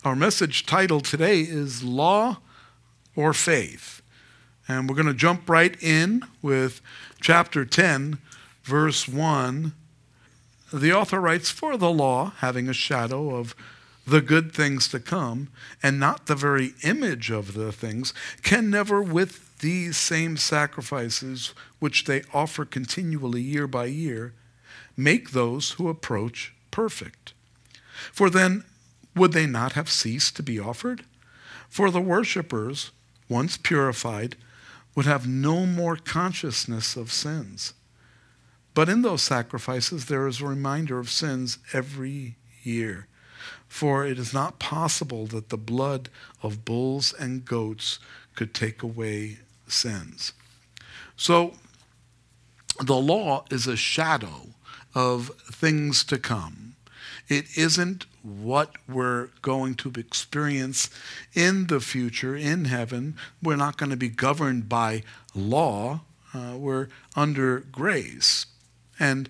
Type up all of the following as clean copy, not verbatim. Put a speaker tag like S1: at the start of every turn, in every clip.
S1: Our message title today is Law or Faith. And we're going to jump right in with chapter 10, verse 1. The author writes, "For the law, having a shadow of the good things to come, and not the very image of the things, can never with these same sacrifices, which they offer continually year by year, make those who approach perfect. For then would they not have ceased to be offered? For the worshippers, once purified, would have no more consciousness of sins. But in those sacrifices there is a reminder of sins every year. For it is not possible that the blood of bulls and goats could take away sins." So the law is a shadow of things to come. It isn't what we're going to experience in the future, in heaven. We're not going to be governed by law. We're under grace. And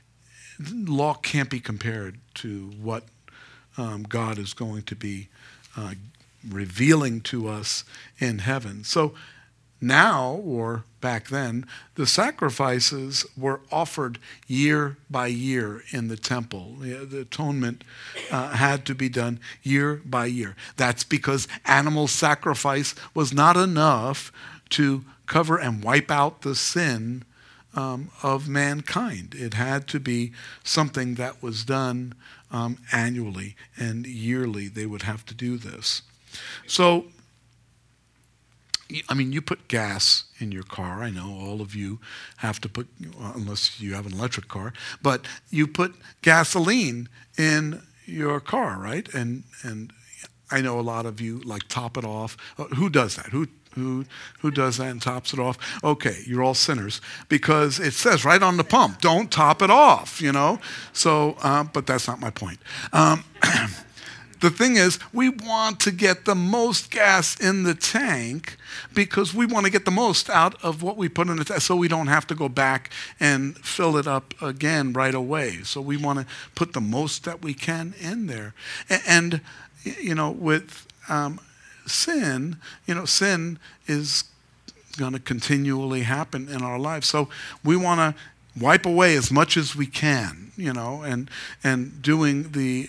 S1: law can't be compared to what God is going to be revealing to us in heaven. So now, or back then, the sacrifices were offered year by year in the temple. The atonement had to be done year by year. That's because animal sacrifice was not enough to cover and wipe out the sin of mankind. It had to be something that was done annually and yearly. They would have to do this. So, I mean, you put gas in your car. I know all of you have to put, unless you have an electric car, but you put gasoline in your car, right? And I know a lot of you like top it off. Who does that? Who does that and tops it off? Okay, you're all sinners because it says right on the pump, don't top it off, you know? So, but that's not my point. The thing is, we want to get the most gas in the tank because we want to get the most out of what we put in the tank so we don't have to go back and fill it up again right away. So we want to put the most that we can in there. And you know, with sin, sin is going to continually happen in our lives. So we want to wipe away as much as we can, and doing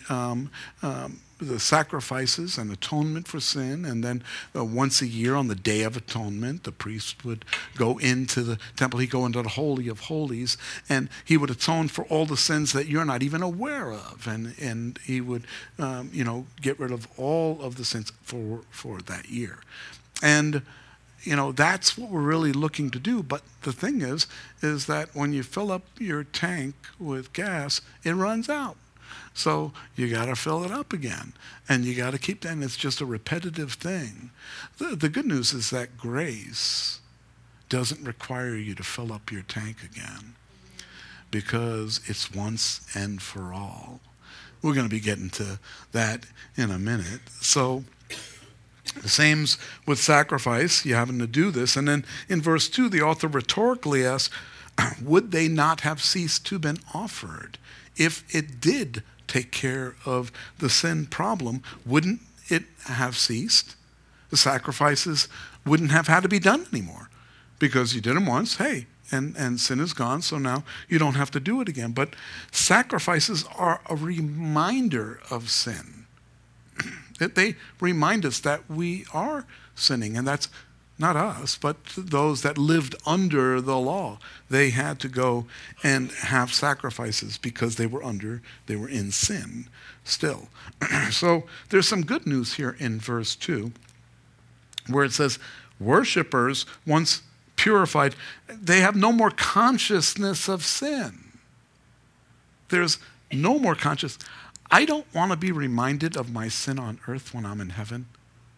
S1: the sacrifices and atonement for sin. And then once a year on the Day of Atonement, the priest would go into the temple. He'd go into the Holy of Holies, and he would atone for all the sins that you're not even aware of. And he would, get rid of all of the sins for that year. And that's what we're really looking to do. But the thing is that when you fill up your tank with gas, it runs out. So you got to fill it up again, and you got to keep that. And it's just a repetitive thing. The good news is that grace doesn't require you to fill up your tank again because it's once and for all. We're going to be getting to that in a minute. So the same's with sacrifice. You're having to do this. And then in verse 2, the author rhetorically asks, would they not have ceased to been offered? If it did take care of the sin problem, wouldn't it have ceased? The sacrifices wouldn't have had to be done anymore because you did them once, and sin is gone, so now you don't have to do it again. But sacrifices are a reminder of sin. They remind us that we are sinning, and that's not us, but those that lived under the law. They had to go and have sacrifices because they were in sin still. So there's some good news here in verse 2 where it says, worshipers, once purified, they have no more consciousness of sin. There's no more conscious. I don't want to be reminded of my sin on earth when I'm in heaven.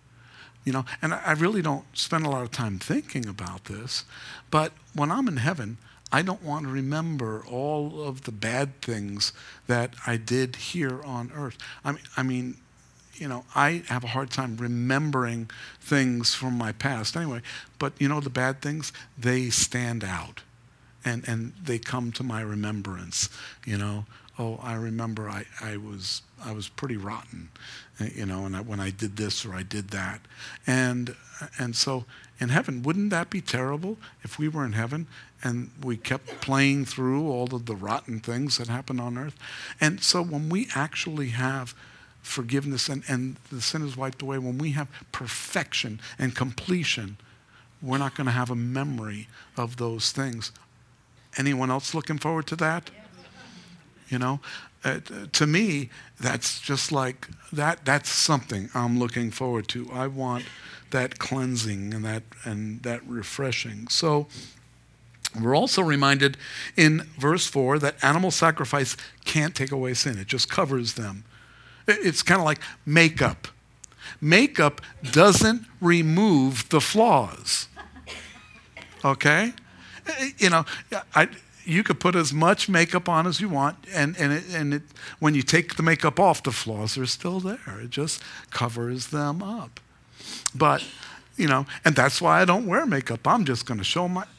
S1: And I really don't spend a lot of time thinking about this, but when I'm in heaven, I don't want to remember all of the bad things that I did here on earth. I mean, I have a hard time remembering things from my past anyway, but the bad things, they stand out and they come to my remembrance, oh, I remember I was pretty rotten, and when I did this or I did that. And so in heaven, wouldn't that be terrible if we were in heaven and we kept playing through all of the rotten things that happen on earth? And so when we actually have forgiveness and the sin is wiped away, when we have perfection and completion, we're not going to have a memory of those things. Anyone else looking forward to that? To me, that's just like that. That's something I'm looking forward to. I want that cleansing and that refreshing. So we're also reminded in verse 4 that animal sacrifice can't take away sin. It just covers them. It's kind of like makeup. Makeup doesn't remove the flaws. Okay? You could put as much makeup on as you want, and when you take the makeup off, the flaws are still there. It just covers them up. But, and that's why I don't wear makeup. I'm just going to show my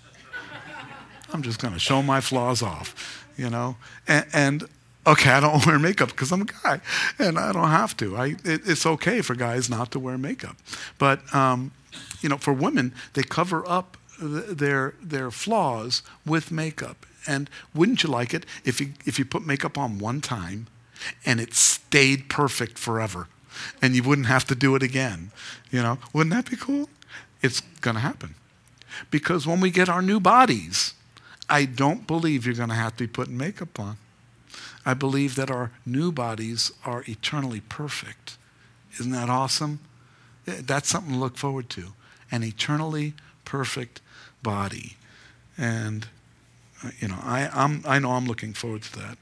S1: flaws off, And okay, I don't wear makeup because I'm a guy, and I don't have to. It's okay for guys not to wear makeup, but for women, they cover up their flaws with makeup. And wouldn't you like it if you put makeup on one time and it stayed perfect forever and you wouldn't have to do it again? Wouldn't that be cool? It's going to happen. Because when we get our new bodies, I don't believe you're going to have to be putting makeup on. I believe that our new bodies are eternally perfect. Isn't that awesome? That's something to look forward to. An eternally perfect body. And I know I'm looking forward to that.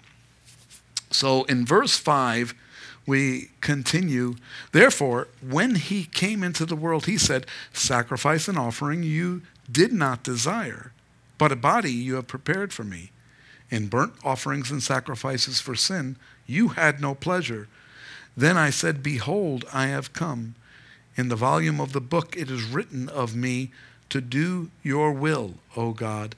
S1: So in verse 5, we continue. Therefore, when he came into the world, he said, sacrifice and offering you did not desire, but a body you have prepared for me. In burnt offerings and sacrifices for sin, you had no pleasure. Then I said, behold, I have come. In the volume of the book it is written of me to do your will, O God.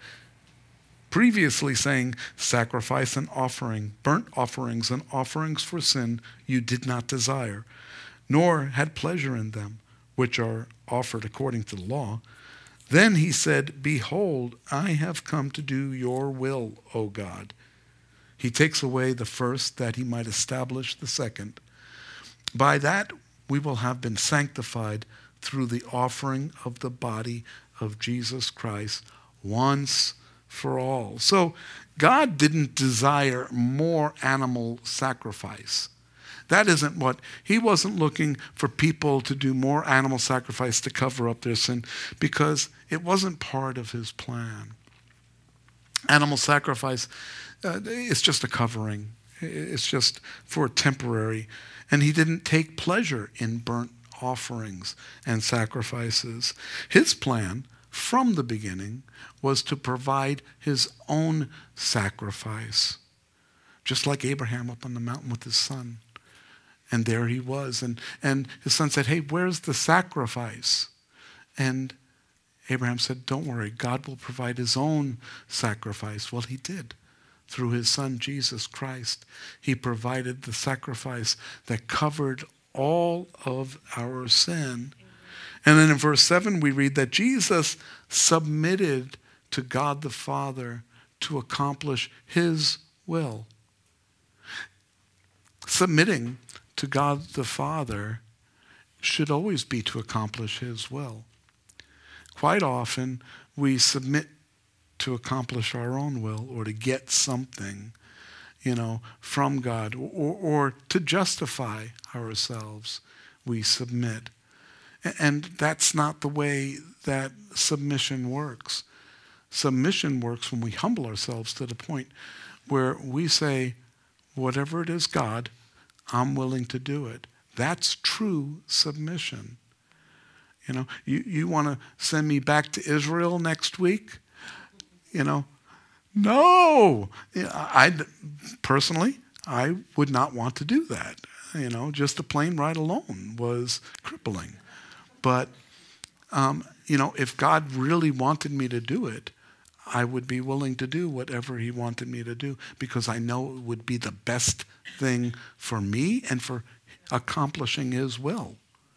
S1: Previously saying, sacrifice and offering, burnt offerings and offerings for sin you did not desire, nor had pleasure in them, which are offered according to the law. Then he said, behold, I have come to do your will, O God. He takes away the first that he might establish the second. By that we will have been sanctified through the offering of the body of Jesus Christ once for all. So God didn't desire more animal sacrifice. That isn't what, he wasn't looking for people to do more animal sacrifice to cover up their sin because it wasn't part of his plan. Animal sacrifice, it's just a covering. It's just for temporary. And he didn't take pleasure in burnt offerings and sacrifices. His plan from the beginning was to provide his own sacrifice, just like Abraham up on the mountain with his son. And there he was. And his son said, hey, where's the sacrifice? And Abraham said, don't worry, God will provide his own sacrifice. Well, he did. Through his son, Jesus Christ, he provided the sacrifice that covered all of our sin. And then in verse 7, we read that Jesus submitted to God the Father to accomplish his will. Submitting to God the Father should always be to accomplish his will. Quite often, we submit to accomplish our own will or to get something, from God or to justify ourselves. We submit. And that's not the way that submission works. Submission works when we humble ourselves to the point where we say, whatever it is, God, I'm willing to do it. That's true submission. You want to send me back to Israel next week? No. I personally, I would not want to do that. Just the plane ride alone was crippling. But, if God really wanted me to do it, I would be willing to do whatever he wanted me to do because I know it would be the best thing for me and for accomplishing his will.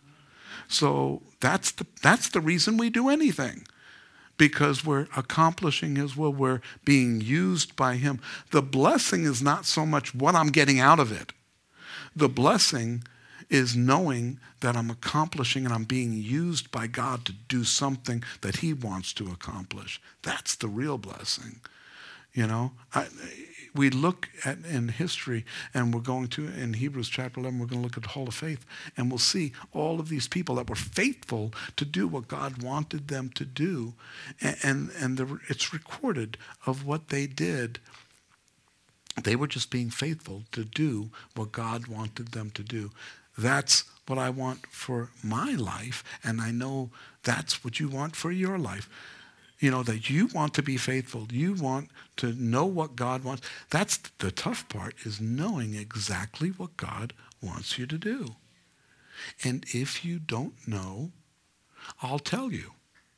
S1: So that's the reason we do anything, because we're accomplishing his will. We're being used by him. The blessing is not so much what I'm getting out of it. The blessing is knowing that I'm accomplishing and I'm being used by God to do something that he wants to accomplish. That's the real blessing. You know, we look at in history, and we're going to, in Hebrews chapter 11, we're going to look at the Hall of Faith, and we'll see all of these people that were faithful to do what God wanted them to do. It's recorded of what they did. They were just being faithful to do what God wanted them to do. That's what I want for my life, and I know that's what you want for your life. You know, that you want to be faithful. You want to know what God wants. That's the tough part, is knowing exactly what God wants you to do. And if you don't know, I'll tell you.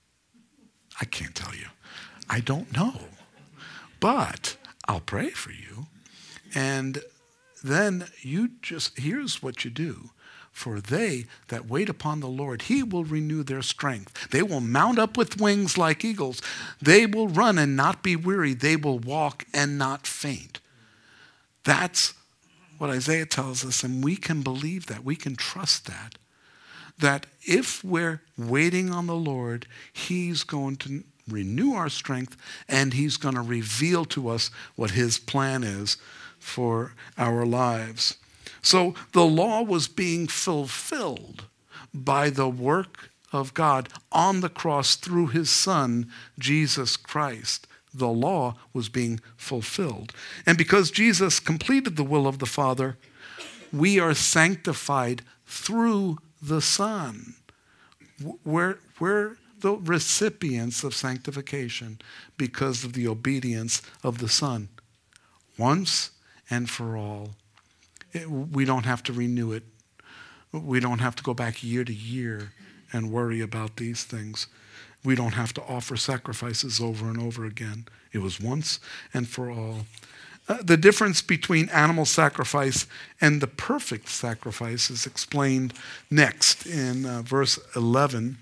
S1: I can't tell you. I don't know. But I'll pray for you. And then here's what you do. For they that wait upon the Lord, he will renew their strength. They will mount up with wings like eagles. They will run and not be weary. They will walk and not faint. That's what Isaiah tells us, and we can believe that. We can trust that. That if we're waiting on the Lord, he's going to renew our strength, and he's going to reveal to us what his plan is for our lives. So the law was being fulfilled by the work of God on the cross through his Son, Jesus Christ. The law was being fulfilled. And because Jesus completed the will of the Father, we are sanctified through the Son. We're the recipients of sanctification because of the obedience of the Son. Once and for all. We don't have to renew it. We don't have to go back year to year and worry about these things. We don't have to offer sacrifices over and over again. It was once and for all. The difference between animal sacrifice and the perfect sacrifice is explained next in verse 11,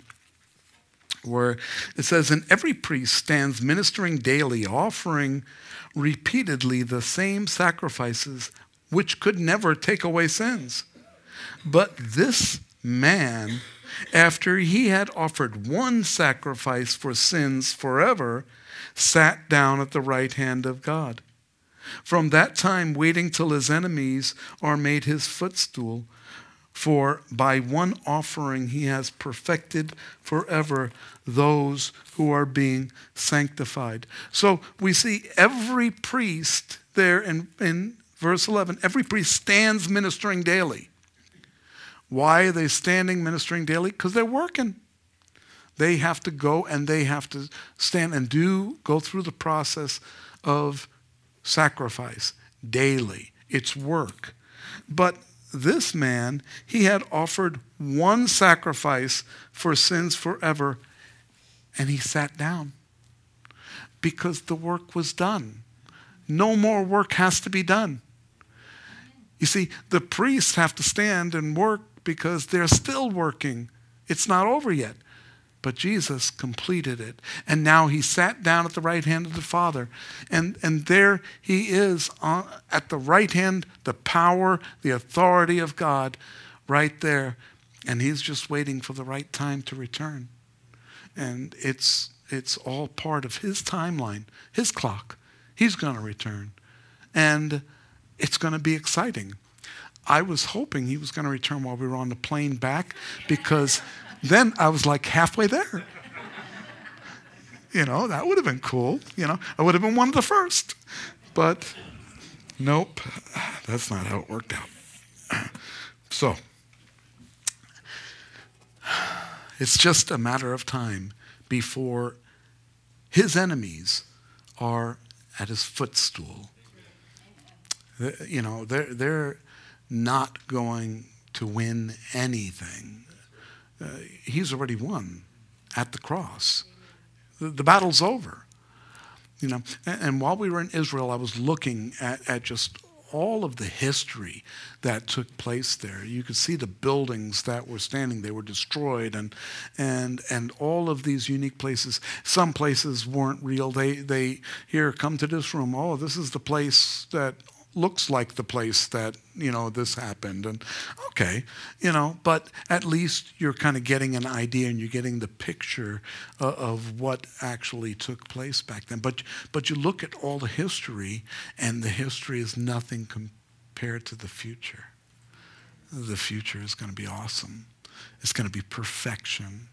S1: where it says, "And every priest stands ministering daily, offering repeatedly the same sacrifices, which could never take away sins. But this man, after he had offered one sacrifice for sins forever, sat down at the right hand of God. From that time, waiting till his enemies are made his footstool. For by one offering he has perfected forever those who are being sanctified." So we see every priest there in verse 11, every priest stands ministering daily. Why are they standing ministering daily? Because they're working. They have to go and they have to stand and go through the process of sacrifice daily. It's work. But this man, he had offered one sacrifice for sins forever, and he sat down because the work was done. No more work has to be done. You see, the priests have to stand and work because they're still working. It's not over yet. But Jesus completed it. And now he sat down at the right hand of the Father. And there he is at the right hand, the power, the authority of God right there. And he's just waiting for the right time to return. And it's all part of his timeline, his clock. He's going to return. And it's going to be exciting. I was hoping he was going to return while we were on the plane back, because then I was like halfway there. That would have been cool. I would have been one of the first. But nope, that's not how it worked out. So, it's just a matter of time before his enemies are at his footstool. They're not going to win anything. He's already won at the cross. The battle's over. And while we were in Israel, I was looking at just all of the history that took place there. You could see the buildings that were standing; they were destroyed, and all of these unique places. Some places weren't real. They here, come to this room. Oh, this is the place that looks like the place that this happened. And okay, but at least you're kind of getting an idea, and you're getting the picture of what actually took place back then. But you look at all the history, and the history is nothing compared to the future. The future is going to be awesome. It's going to be perfection.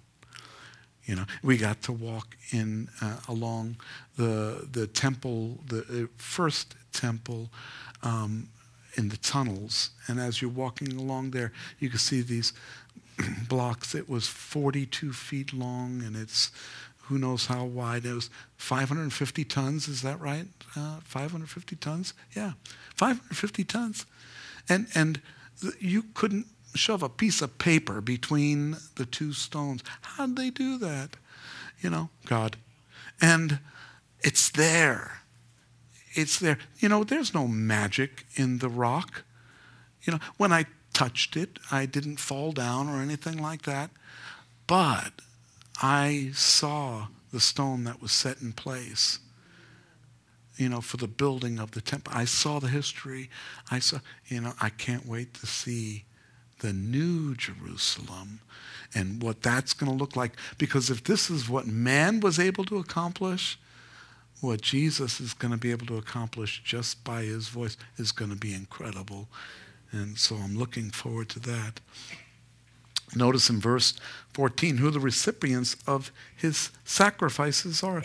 S1: We got to walk in along the temple, the first temple, in the tunnels. And as you're walking along there, you can see these blocks. It was 42 feet long, and it's who knows how wide. It was 550 tons. Is that right? 550 tons? Yeah, 550 tons. And you couldn't shove a piece of paper between the two stones. How'd they do that? God. And it's there. It's there. There's no magic in the rock. When I touched it, I didn't fall down or anything like that. But I saw the stone that was set in place, for the building of the temple. I saw the history. I can't wait to see the new Jerusalem and what that's going to look like. Because if this is what man was able to accomplish, what Jesus is going to be able to accomplish just by his voice is going to be incredible. And so I'm looking forward to that. Notice in verse 14 who the recipients of his sacrifices are.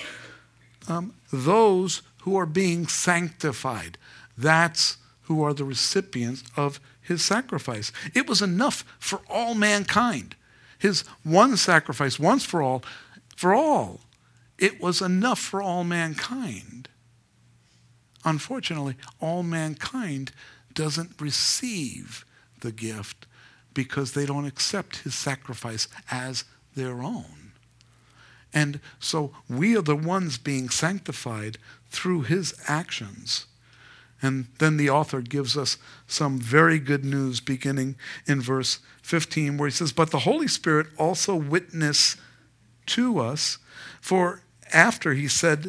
S1: Those who are being sanctified. That's who are the recipients of his sacrifice. It was enough for all mankind. His one sacrifice, once for all. It was enough for all mankind. Unfortunately, all mankind doesn't receive the gift because they don't accept his sacrifice as their own. And so we are the ones being sanctified through his actions. And then the author gives us some very good news beginning in verse 15 where he says, "But the Holy Spirit also witnessed to us, for after he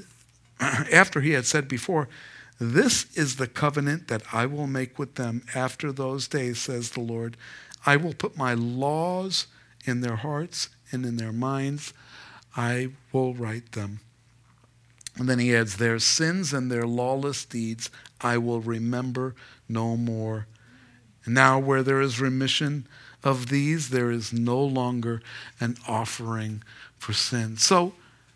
S1: had said before, 'This is the covenant that I will make with them after those days,' says the Lord. 'I will put my laws in their hearts and in their minds. I will write them.' And then he adds, 'Their sins and their lawless deeds I will remember no more. And now where there is remission of these, there is no longer an offering for sin.'" So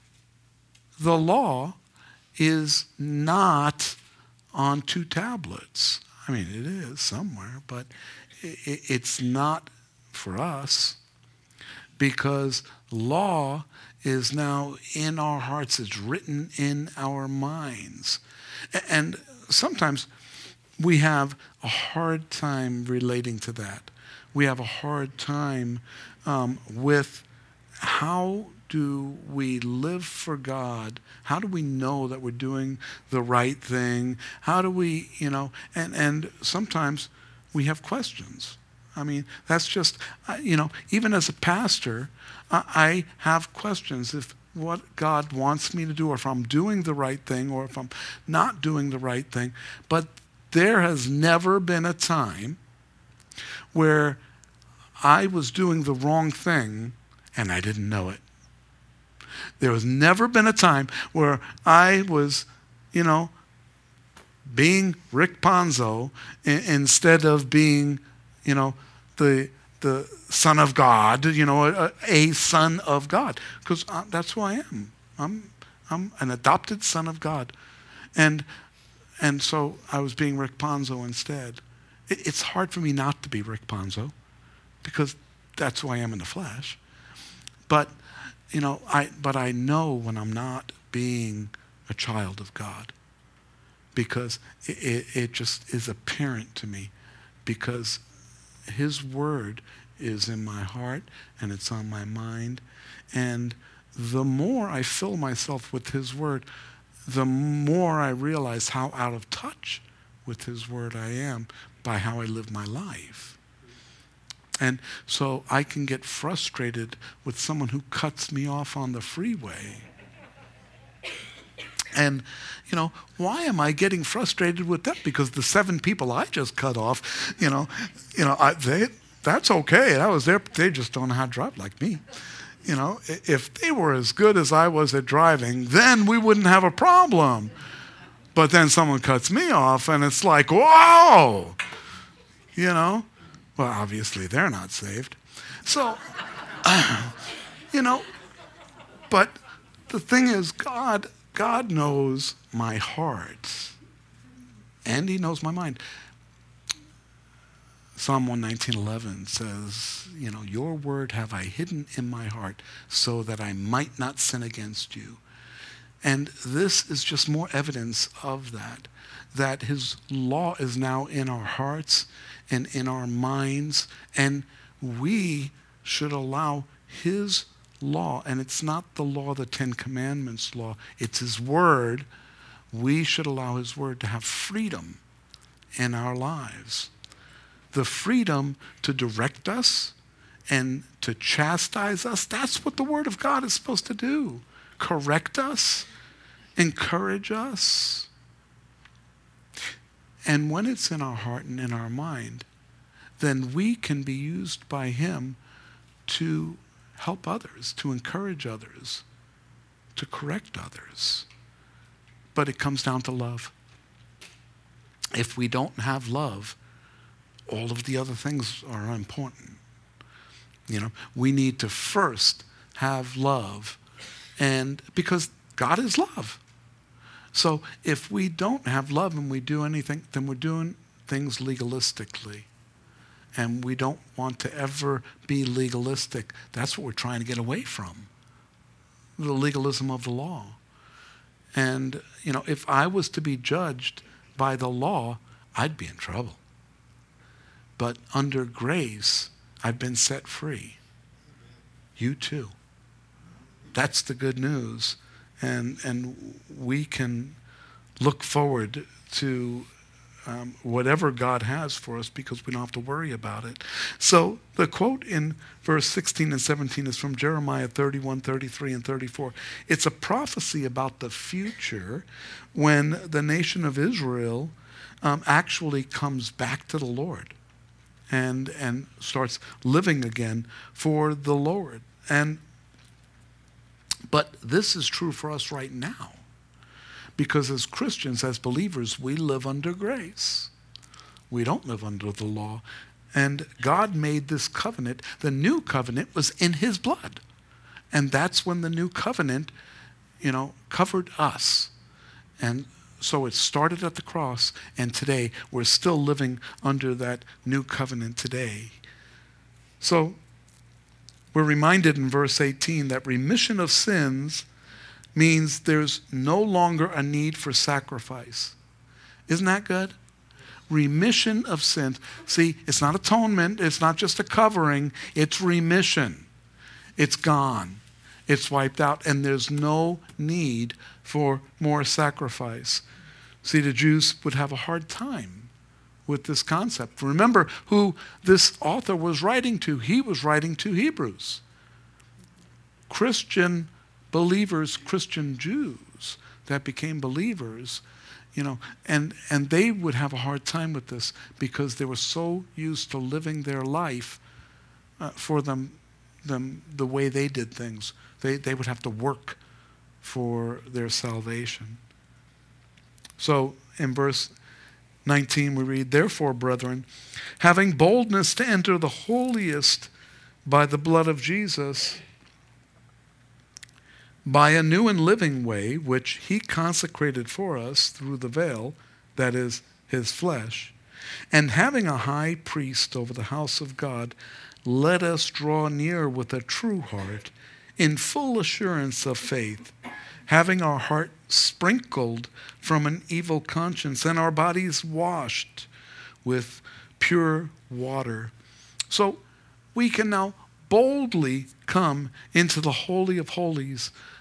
S1: the law is not on two tablets. I mean, it is somewhere, but it's not for us, because law is now in our hearts. It's written in our minds. And sometimes we have a hard time relating to that. We have a hard time with how do we live for God? How do we know that we're doing the right thing? How do we, and sometimes we have questions. I mean, that's just, even as a pastor, I have questions if what God wants me to do, or if I'm doing the right thing, or if I'm not doing the right thing. But there has never been a time where I was doing the wrong thing and I didn't know it. There has never been a time where I was, being Rick Ponzo instead of being, the son of God, a son of God, because that's who I am. I'm an adopted son of God, and so I was being Rick Ponzo instead. It's hard for me not to be Rick Ponzo, because that's who I am in the flesh. But I know when I'm not being a child of God, because it just is apparent to me, because his word is in my heart and it's on my mind. And the more I fill myself with his word, the more I realize how out of touch with his word I am by how I live my life. And so I can get frustrated with someone who cuts me off on the freeway. And, why am I getting frustrated with them? Because the 7 people I just cut off, that's okay. That was they just don't know how to drive like me. If they were as good as I was at driving, then we wouldn't have a problem. But then someone cuts me off and it's like, whoa! Well, obviously they're not saved. So, but the thing is, God knows my heart and he knows my mind. Psalm 119:11 says, your word have I hidden in my heart so that I might not sin against you. And this is just more evidence of that his law is now in our hearts and in our minds, and we should allow his law, and it's not the law, the 10 Commandments law, it's his word. We should allow his word to have freedom in our lives. The freedom to direct us and to chastise us. That's what the word of God is supposed to do. Correct us, encourage us. And when it's in our heart and in our mind, then we can be used by him to help others, to encourage others, to correct others. But it comes down to love. If we don't have love, all of the other things are unimportant. We need to first have love, and because God is love. So if we don't have love and we do anything, then we're doing things legalistically. And we don't want to ever be legalistic. That's what we're trying to get away from, the legalism of the law. And, if I was to be judged by the law, I'd be in trouble. But under grace, I've been set free. You too. That's the good news. And we can look forward to whatever God has for us because we don't have to worry about it. So the quote in verse 16 and 17 is from Jeremiah 31, 33, and 34. It's a prophecy about the future when the nation of Israel actually comes back to the Lord and starts living again for the Lord. But this is true for us right now. Because as Christians, as believers, we live under grace. We don't live under the law. And God made this covenant. The new covenant was in his blood. And that's when the new covenant, covered us. And so it started at the cross, and today we're still living under that new covenant today. So we're reminded in verse 18 that remission of sins means there's no longer a need for sacrifice. Isn't that good? Remission of sins. See, it's not atonement. It's not just a covering. It's remission. It's gone. It's wiped out. And there's no need for more sacrifice. See, the Jews would have a hard time with this concept. Remember who this author was writing to. He was writing to Hebrews. Christian believers, Christian Jews that became believers, and they would have a hard time with this because they were so used to living their life for them the way they did things. They would have to work for their salvation. So in verse 19 we read, "Therefore, brethren, having boldness to enter the holiest by the blood of Jesus, by a new and living way, which he consecrated for us through the veil, that is, his flesh, and having a high priest over the house of God, let us draw near with a true heart, in full assurance of faith, having our heart sprinkled from an evil conscience and our bodies washed with pure water." So we can now boldly come into the Holy of Holies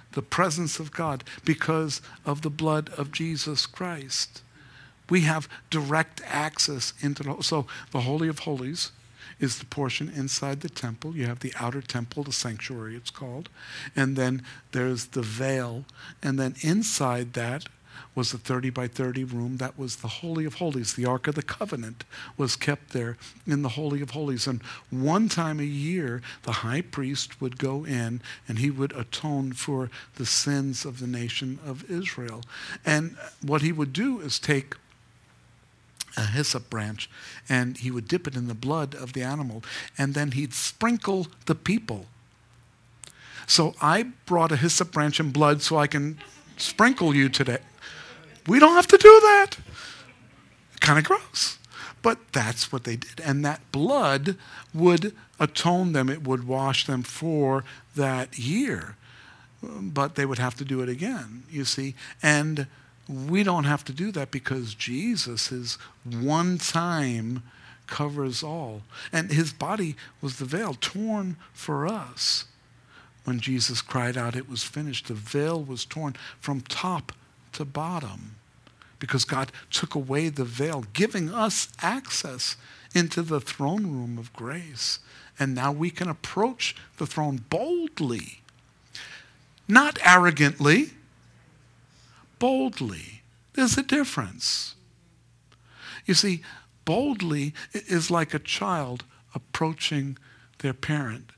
S1: the presence of God because of the blood of Jesus Christ. We have direct access into so the Holy of Holies is the portion inside the temple. You have the outer temple, the sanctuary it's called. And then there's the veil. And then inside that was the 30 by 30 room. That was the Holy of Holies. The Ark of the Covenant was kept there in the Holy of Holies. And one time a year, the high priest would go in and he would atone for the sins of the nation of Israel. And what he would do is take a hyssop branch and he would dip it in the blood of the animal and then he'd sprinkle the people. So I brought a hyssop branch and blood so I can sprinkle you today. We don't have to do that. Kind of gross. But that's what they did. And that blood would atone them. It would wash them for that year. But they would have to do it again, you see. And we don't have to do that because Jesus is one time covers all. And his body was the veil torn for us. When Jesus cried out, it was finished. The veil was torn from top to bottom because God took away the veil, giving us access into the throne room of grace. And now we can approach the throne boldly, not arrogantly, boldly. There's a difference. You see, boldly is like a child approaching their parent.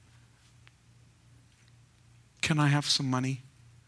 S1: Can I have some money?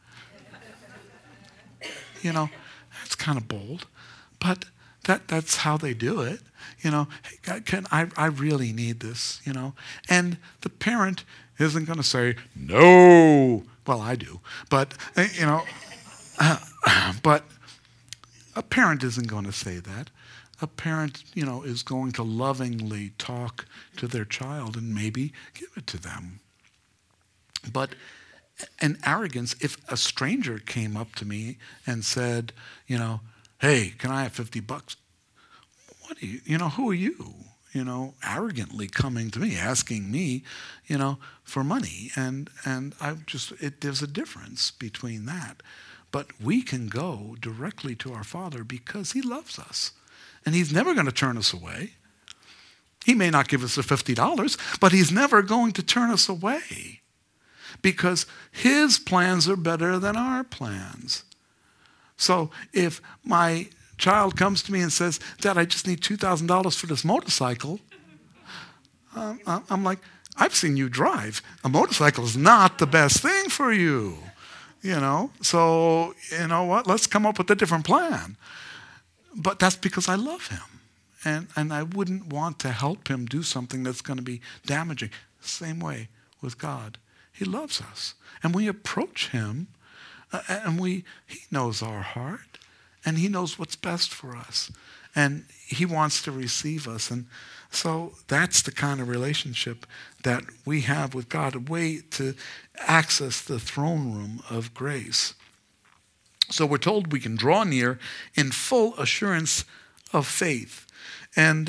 S1: You know, that's kind of bold, but that's how they do it. You know, hey, I really need this, you know. And the parent isn't going to say, no. Well, I do. But, you know, but a parent isn't going to say that. A parent, you know, is going to lovingly talk to their child and maybe give it to them. But an arrogance, if a stranger came up to me and said, you know, hey, can I have $50? What are you know, who are you? You know, arrogantly coming to me, asking me, you know, for money. And there's a difference between that. But we can go directly to our Father because he loves us. And he's never going to turn us away. He may not give us the $50, but he's never going to turn us away. Because his plans are better than our plans. So if my child comes to me and says, Dad, I just need $2,000 for this motorcycle, I'm like, I've seen you drive. A motorcycle is not the best thing for you. You know, so you know what? Let's come up with a different plan. But that's because I love him. And I wouldn't want to help him do something that's going to be damaging. Same way with God. He loves us. And we approach him, and he knows our heart, and he knows what's best for us. And he wants to receive us. And so that's the kind of relationship that we have with God, a way to access the throne room of grace. So we're told we can draw near in full assurance of faith. And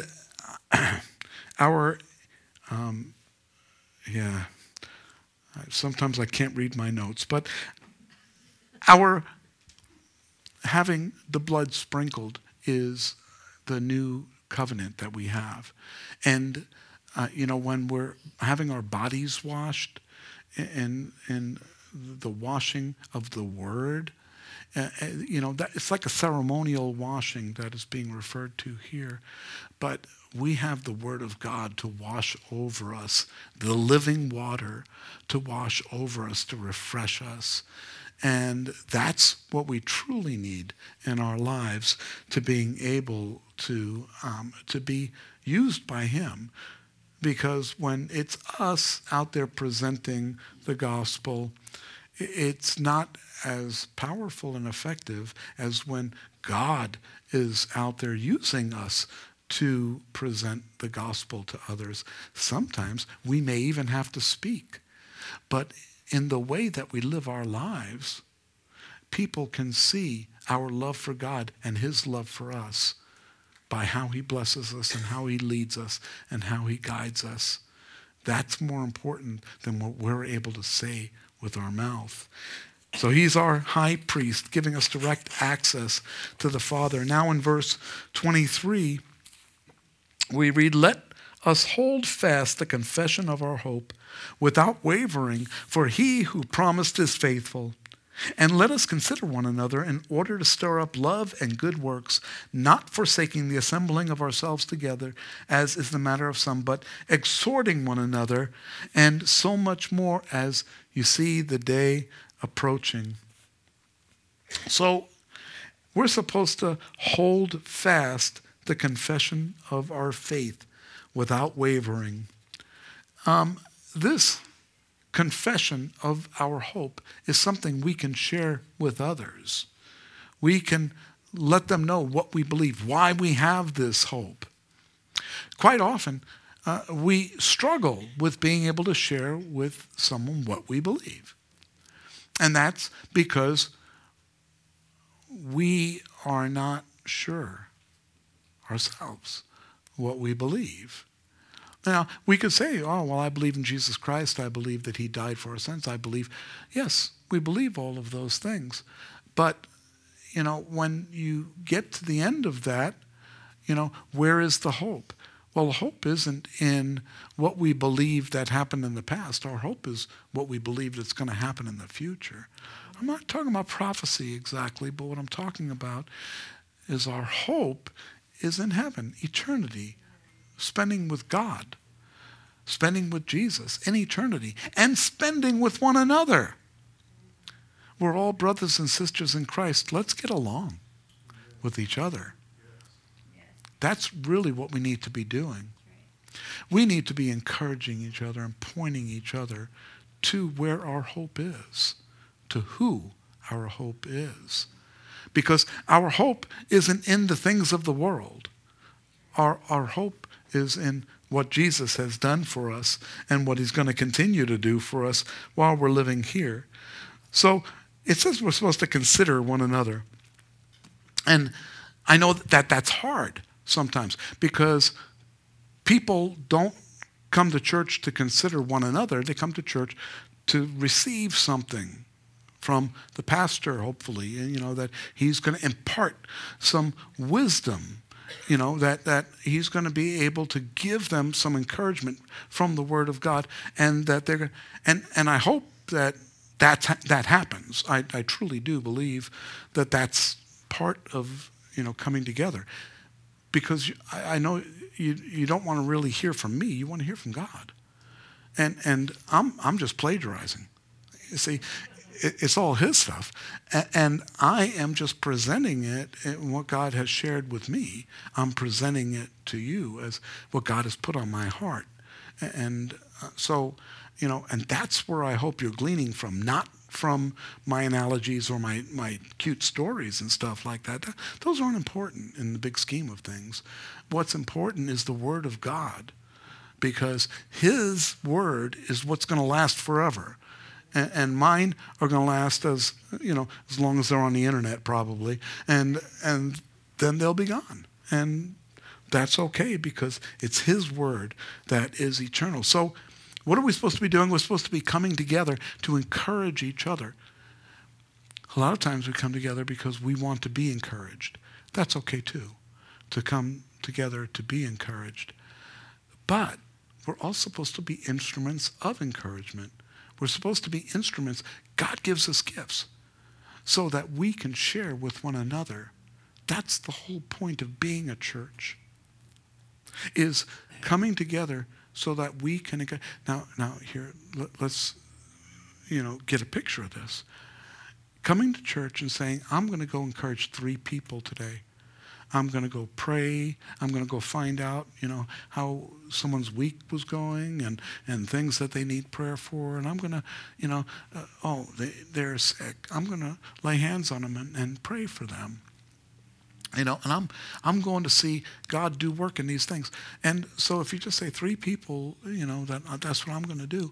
S1: sometimes I can't read my notes, but our having the blood sprinkled is the new covenant that we have. And, you know, when we're having our bodies washed in the washing of the word, you know, that it's like a ceremonial washing that is being referred to here. But we have the word of God to wash over us, the living water to wash over us, to refresh us. And that's what we truly need in our lives to being able to be used by him. Because when it's us out there presenting the gospel, it's not as powerful and effective as when God is out there using us to present the gospel to others. Sometimes we may even have to speak. But in the way that we live our lives, people can see our love for God and his love for us by how he blesses us and how he leads us and how he guides us. That's more important than what we're able to say with our mouth. So he's our high priest, giving us direct access to the Father. Now in verse 23, we read, "Let us hold fast the confession of our hope without wavering, for he who promised is faithful. And let us consider one another in order to stir up love and good works, not forsaking the assembling of ourselves together, as is the matter of some, but exhorting one another, and so much more as you see the day approaching." So we're supposed to hold fast the confession of our faith without wavering. This confession of our hope is something we can share with others. We can let them know what we believe, why we have this hope. Quite often, we struggle with being able to share with someone what we believe. And that's because we are not sure ourselves what we believe. Now, we could say, oh, well, I believe in Jesus Christ. I believe that he died for our sins. I believe, yes, we believe all of those things. But, when you get to the end of that, where is the hope? Well, the hope isn't in what we believe that happened in the past. Our hope is what we believe that's going to happen in the future. I'm not talking about prophecy exactly, but what I'm talking about is our hope is in heaven, eternity, spending with God, spending with Jesus in eternity, and spending with one another. We're all brothers and sisters in Christ. Let's get along with each other. That's really what we need to be doing. We need to be encouraging each other and pointing each other to where our hope is, to who our hope is. Because our hope isn't in the things of the world. Our hope is in what Jesus has done for us and what he's going to continue to do for us while we're living here. So it says we're supposed to consider one another. And I know that that's hard sometimes because people don't come to church to consider one another. They come to church to receive something from the pastor, hopefully, and that he's going to impart some wisdom, that he's going to be able to give them some encouragement from the Word of God, and that they're going and I hope that happens. I truly do believe that that's part of coming together, because I know you don't want to really hear from me. You want to hear from God, and I'm just plagiarizing. You see. It's all his stuff. And I am just presenting it in what God has shared with me. I'm presenting it to you as what God has put on my heart. And so, and that's where I hope you're gleaning from, not from my analogies or my cute stories and stuff like that. Those aren't important in the big scheme of things. What's important is the Word of God, because his Word is what's going to last forever. And mine are going to last as long as they're on the internet probably, and then they'll be gone, and that's okay because it's his word that is eternal. So, what are we supposed to be doing? We're supposed to be coming together to encourage each other. A lot of times we come together because we want to be encouraged. That's okay too, to come together to be encouraged. But we're all supposed to be instruments of encouragement. We're supposed to be instruments. God gives us gifts so that we can share with one another. That's the whole point of being a church, is coming together so that we can. Now here, let's get a picture of this. Coming to church and saying, I'm going to go encourage 3 people today. I'm going to go pray. I'm going to go find out, how someone's week was going and things that they need prayer for. And I'm going to, they're sick. I'm going to lay hands on them and pray for them. And I'm going to see God do work in these things. And so if you just say 3 people, that's what I'm going to do.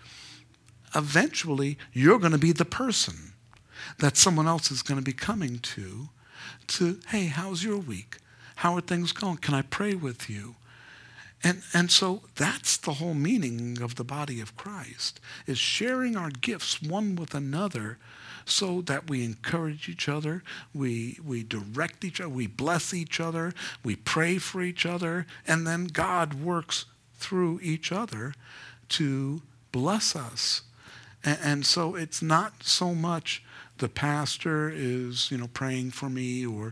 S1: Eventually, you're going to be the person that someone else is going to be coming to, hey, how's your week? How are things going? Can I pray with you? And so that's the whole meaning of the body of Christ, is sharing our gifts one with another so that we encourage each other, we direct each other, we bless each other, we pray for each other, and then God works through each other to bless us. And so it's not so much the pastor is, praying for me, or,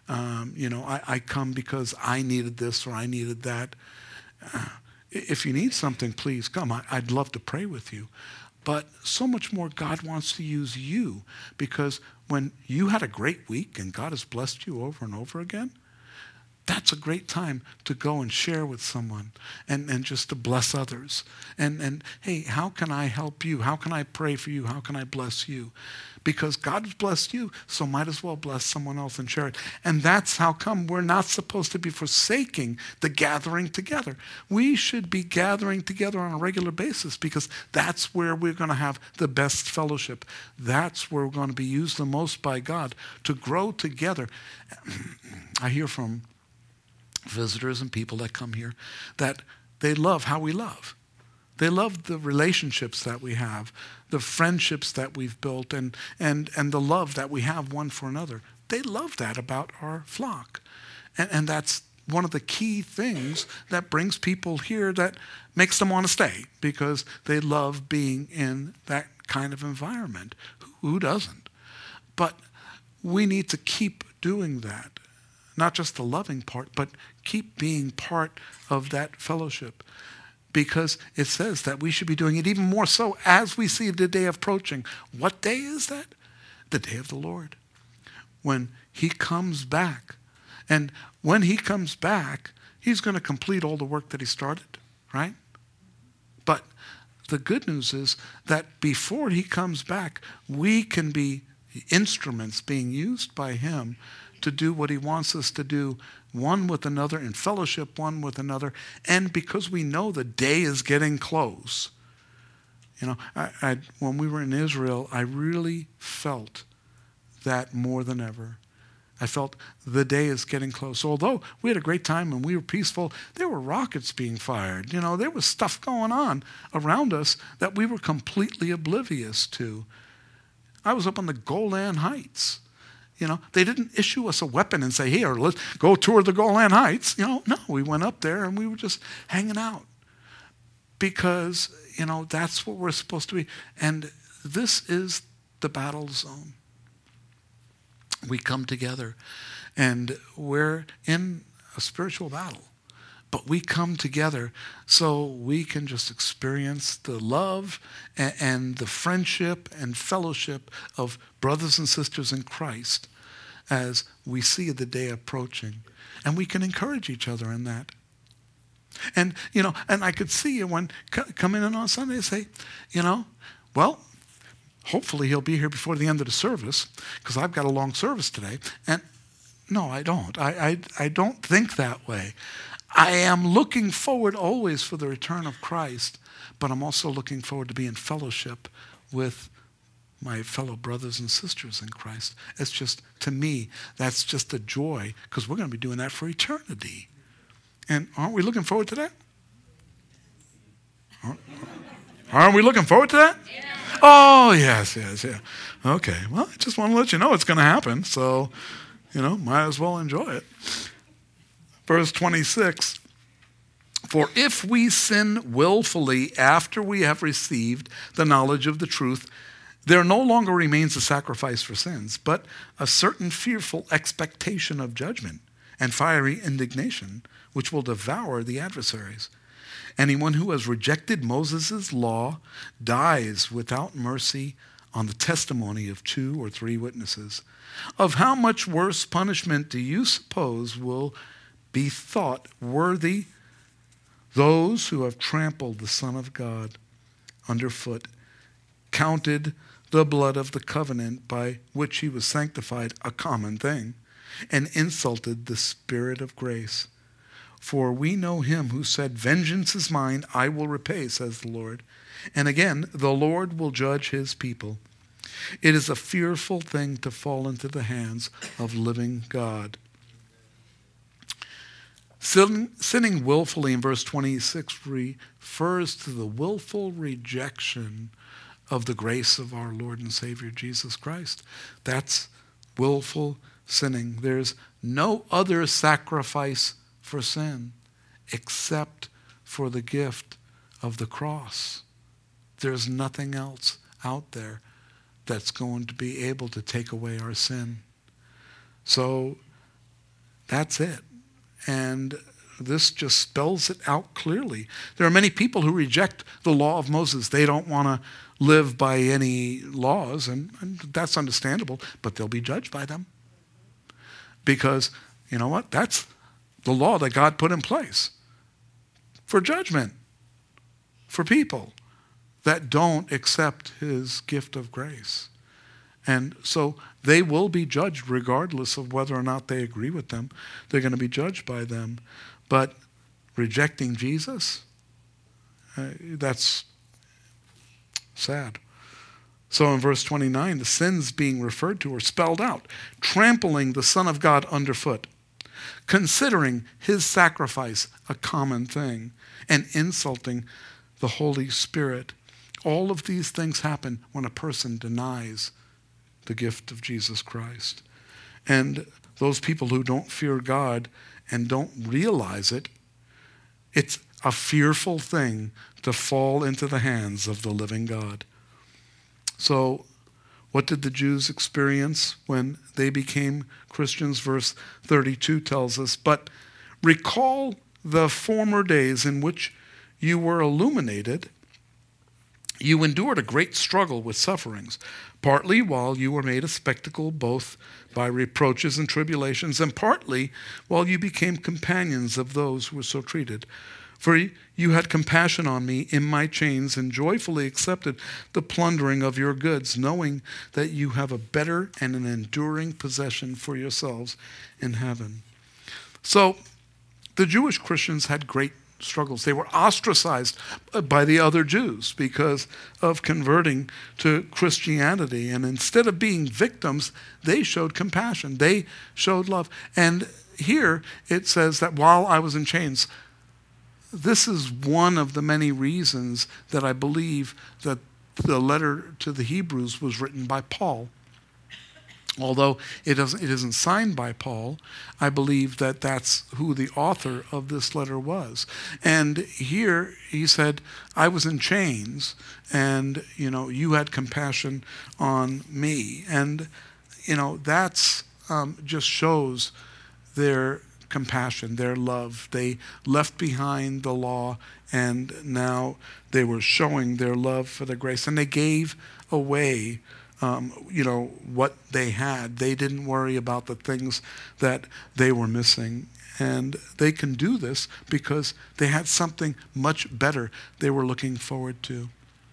S1: I come because I needed this or I needed that. If you need something, please come. I'd love to pray with you. But so much more, God wants to use you, because when you had a great week and God has blessed you over and over again, that's a great time to go and share with someone and just to bless others. And hey, how can I help you? How can I pray for you? How can I bless you? Because God has blessed you, so might as well bless someone else and share it. And that's how come we're not supposed to be forsaking the gathering together. We should be gathering together on a regular basis, because that's where we're going to have the best fellowship. That's where we're going to be used the most by God to grow together. I hear from visitors and people that come here that they love how we love. They love the relationships that we have, the friendships that we've built, and the love that we have one for another. They love that about our flock. And that's one of the key things that brings people here, that makes them want to stay, because they love being in that kind of environment. Who doesn't? But we need to keep doing that. Not just the loving part, but keep being part of that fellowship. Because it says that we should be doing it even more so as we see the day approaching. What day is that? The day of the Lord. When he comes back. And when he comes back, he's going to complete all the work that he started, right? But the good news is that before he comes back, we can be instruments being used by him to do what he wants us to do, one with another, in fellowship one with another. And because we know the day is getting close. When we were in Israel, I really felt that more than ever. I felt the day is getting close. So although we had a great time and we were peaceful, there were rockets being fired. There was stuff going on around us that we were completely oblivious to. I was up on the Golan Heights. They didn't issue us a weapon and say, here, let's go tour the Golan Heights. No, we went up there and we were just hanging out. Because, that's what we're supposed to be. And this is the battle zone. We come together and we're in a spiritual battle. But we come together so we can just experience the love and the friendship and fellowship of brothers and sisters in Christ as we see the day approaching. And we can encourage each other in that. And, and I could see you when come in on Sunday and say, well, hopefully he'll be here before the end of the service, because I've got a long service today. And no, I don't. I don't think that way. I am looking forward always for the return of Christ, but I'm also looking forward to be in fellowship with my fellow brothers and sisters in Christ. It's just, to me, that's just a joy, because we're going to be doing that for eternity. And aren't we looking forward to that? Aren't we looking forward to that? Yeah. Oh, yes. Okay, well, I just want to let you know it's going to happen, so, might as well enjoy it. Verse 26, for if we sin willfully after we have received the knowledge of the truth, there no longer remains a sacrifice for sins, but a certain fearful expectation of judgment and fiery indignation, which will devour the adversaries. Anyone who has rejected Moses' law dies without mercy on the testimony of 2 or 3 witnesses. Of how much worse punishment do you suppose will be thought worthy those who have trampled the Son of God underfoot, counted the blood of the covenant by which he was sanctified a common thing, and insulted the Spirit of grace? For we know him who said, vengeance is mine, I will repay, says the Lord. And again, the Lord will judge his people. It is a fearful thing to fall into the hands of living God. Sinning willfully in verse 26 refers to the willful rejection of the grace of our Lord and Savior Jesus Christ. That's willful sinning. There's no other sacrifice for sin except for the gift of the cross. There's nothing else out there that's going to be able to take away our sin. So that's it. And this just spells it out clearly. There are many people who reject the law of Moses. They don't want to live by any laws, and that's understandable, but they'll be judged by them. Because, you know what? That's the law that God put in place for judgment for people that don't accept his gift of grace. And so they will be judged regardless of whether or not they agree with them. They're going to be judged by them. But rejecting Jesus, that's sad. So in verse 29, the sins being referred to are spelled out. Trampling the Son of God underfoot, considering his sacrifice a common thing, and insulting the Holy Spirit. All of these things happen when a person denies the gift of Jesus Christ. And those people who don't fear God and don't realize it, it's a fearful thing to fall into the hands of the living God. So what did the Jews experience when they became Christians? Verse 32 tells us, but recall the former days in which you were illuminated. You endured a great struggle with sufferings, partly while you were made a spectacle both by reproaches and tribulations, and partly while you became companions of those who were so treated. For you had compassion on me in my chains and joyfully accepted the plundering of your goods, knowing that you have a better and an enduring possession for yourselves in heaven. So the Jewish Christians had great struggles. They were ostracized by the other Jews because of converting to Christianity. And instead of being victims, they showed compassion. They showed love. And here it says that while I was in chains, this is one of the many reasons that I believe that the letter to the Hebrews was written by Paul. Although it isn't signed by Paul, I believe that that's who the author of this letter was. And here he said, I was in chains and, you had compassion on me. And, that's just shows their compassion, their love. They left behind the law and now they were showing their love for the grace. And they gave away what they had. They didn't worry about the things that they were missing. And they can do this because they had something much better they were looking forward to.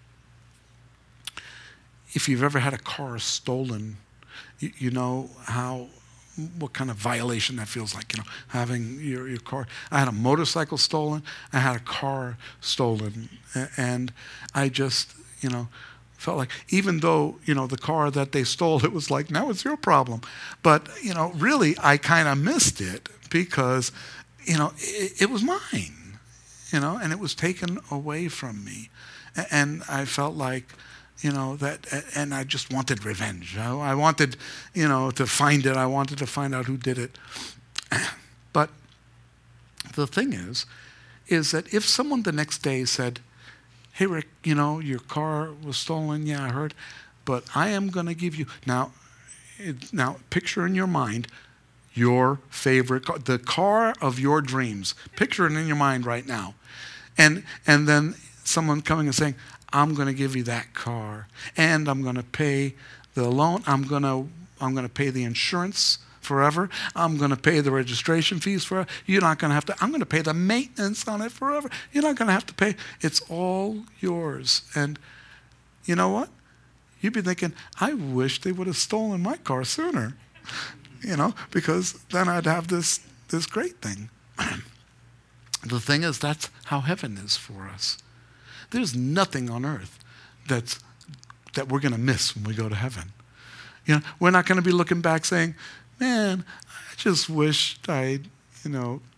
S1: If you've ever had a car stolen, you know what kind of violation that feels like, having your car. I had a motorcycle stolen. I had a car stolen. And I just, felt like, even though, the car that they stole, it was like, now it's your problem. But, really, I kind of missed it because, it was mine, and it was taken away from me. And I felt like, that, and I just wanted revenge. I wanted, to find it. I wanted to find out who did it. But the thing is that if someone the next day said, hey, Rick, your car was stolen. Yeah, I heard. But I am going to give you... Now, picture in your mind your favorite car, the car of your dreams. Picture it in your mind right now. And then someone coming and saying, I'm going to give you that car. And I'm going to pay the loan. I'm going to pay the insurance forever. I'm going to pay the registration fees forever. You're not going to have to. I'm going to pay the maintenance on it forever. You're not going to have to pay. It's all yours. And you know what? You'd be thinking, I wish they would have stolen my car sooner, because then I'd have this great thing. The thing is, that's how heaven is for us. There's nothing on earth that we're going to miss when we go to heaven. We're not going to be looking back saying, man, I just wished I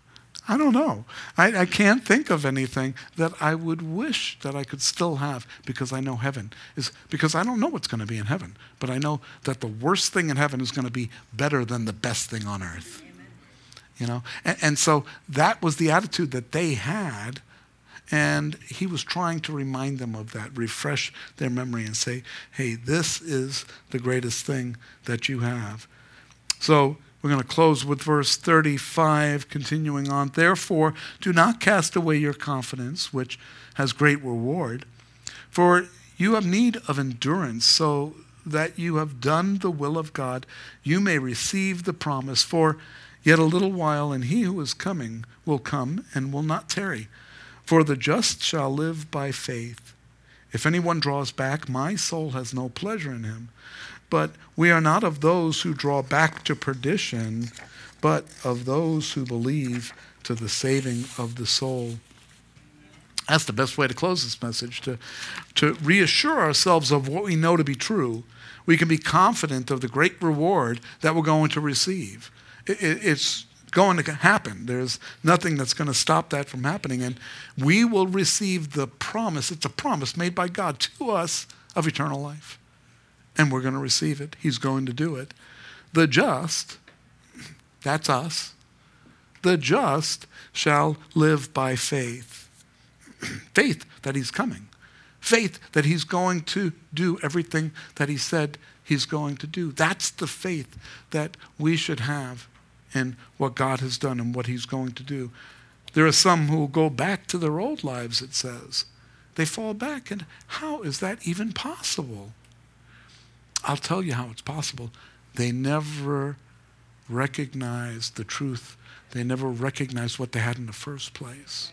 S1: I don't know. I can't think of anything that I would wish that I could still have because I know heaven is, because I don't know what's going to be in heaven, but I know that the worst thing in heaven is going to be better than the best thing on earth. Amen. You know, and so that was the attitude that they had, and he was trying to remind them of that, refresh their memory and say, hey, this is the greatest thing that you have. So we're going to close with verse 35, continuing on. Therefore, do not cast away your confidence, which has great reward, for you have need of endurance, so that you have done the will of God, you may receive the promise. For yet a little while, and he who is coming will come and will not tarry. For the just shall live by faith. If anyone draws back, my soul has no pleasure in him. But we are not of those who draw back to perdition, but of those who believe to the saving of the soul. That's the best way to close this message, to reassure ourselves of what we know to be true. We can be confident of the great reward that we're going to receive. It's going to happen. There's nothing that's going to stop that from happening. And we will receive the promise. It's a promise made by God to us of eternal life. And we're going to receive it. He's going to do it. The just, that's us, the just shall live by faith. Faith that he's coming. Faith that he's going to do everything that he said he's going to do. That's the faith that we should have in what God has done and what he's going to do. There are some who will go back to their old lives, it says. They fall back, and how is that even possible? I'll tell you how it's possible. They never recognized the truth. They never recognized what they had in the first place.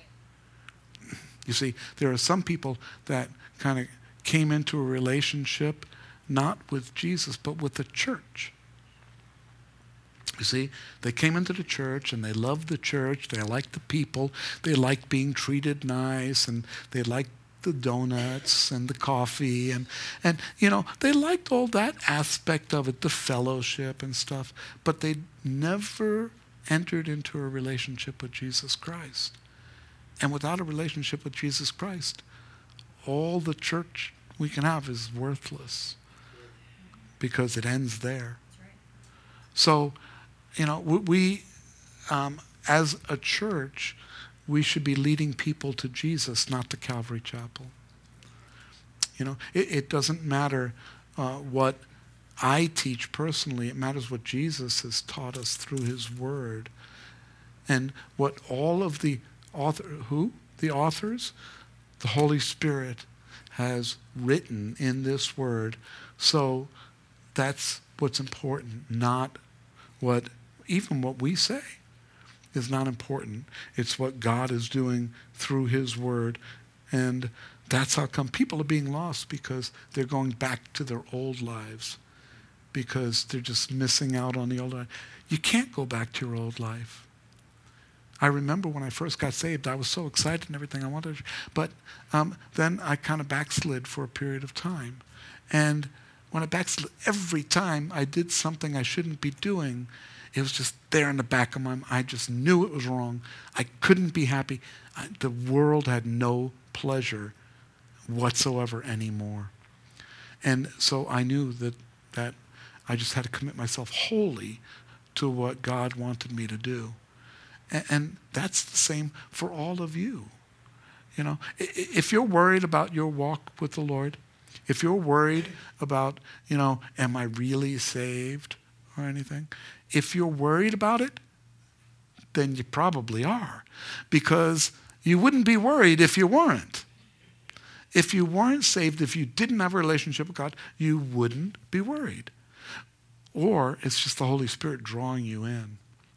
S1: You see, there are some people that kind of came into a relationship not with Jesus, but with the church. You see, they came into the church and they loved the church. They liked the people. They liked being treated nice, and they liked the donuts and the coffee, and you know, they liked all that aspect of it, the fellowship and stuff, but they never entered into a relationship with Jesus Christ. And without a relationship with Jesus Christ, all the church we can have is worthless because it ends there. So, you know, we as a church, we should be leading people to Jesus, not to Calvary Chapel. You know, it doesn't matter what I teach personally. It matters what Jesus has taught us through his word. And what all of the authors? The Holy Spirit has written in this word. So that's what's important, not even what we say is not important. It's what God is doing through his word. And that's how come people are being lost, because they're going back to their old lives, because they're just missing out on the old life. You can't go back to your old life. I remember when I first got saved, I was so excited and everything I wanted to, but then I kind of backslid for a period of time. And when I backslid, every time I did something I shouldn't be doing, it was just there in the back of my mind. I just knew it was wrong. I couldn't be happy. The world had no pleasure whatsoever anymore. And so I knew that I just had to commit myself wholly to what God wanted me to do. And that's the same for all of you. You know, if you're worried about your walk with the Lord, if you're worried about, you know, am I really saved or anything? If you're worried about it, then you probably are, because you wouldn't be worried if you weren't. If you weren't saved, if you didn't have a relationship with God, you wouldn't be worried. Or it's just the Holy Spirit drawing you in.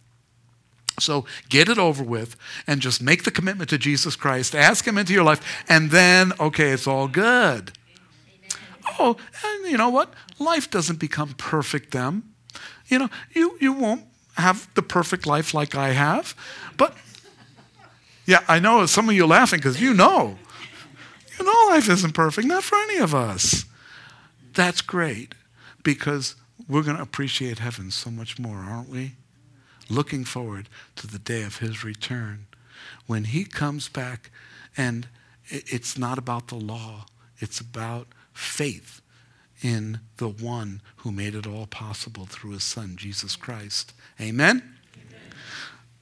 S1: So get it over with and just make the commitment to Jesus Christ. Ask him into your life, and then, okay, it's all good. Oh, and you know what? Life doesn't become perfect then. You know, you won't have the perfect life like I have. But, yeah, I know some of you are laughing because you know life isn't perfect, not for any of us. That's great, because we're going to appreciate heaven so much more, aren't we? looking forward to the day of his return, when he comes back. And it's not about the law. It's about faith in the one who made it all possible through his son, Jesus Christ. Amen?